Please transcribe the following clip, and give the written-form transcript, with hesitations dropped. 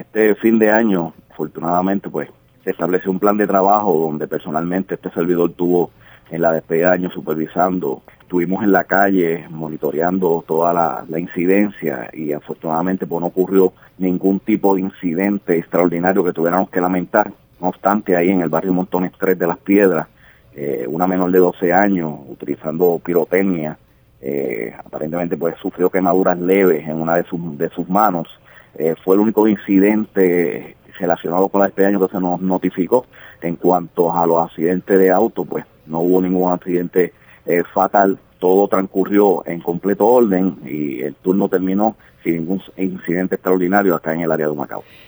este fin de año, afortunadamente, pues se estableció un plan de trabajo donde personalmente este servidor estuvo en la despedida de año supervisando. Estuvimos en la calle monitoreando toda la incidencia y afortunadamente pues no ocurrió ningún tipo de incidente extraordinario que tuviéramos que lamentar. No obstante, ahí en el barrio Montones 3 de Las Piedras, una menor de 12 años utilizando pirotecnia, aparentemente pues sufrió quemaduras leves en una de sus manos. Fue el único incidente relacionado con la despedida de año que se nos notificó. En cuanto a los accidentes de auto, pues no hubo ningún accidente fatal, todo transcurrió en completo orden y el turno terminó sin ningún incidente extraordinario acá en el área de Humacao.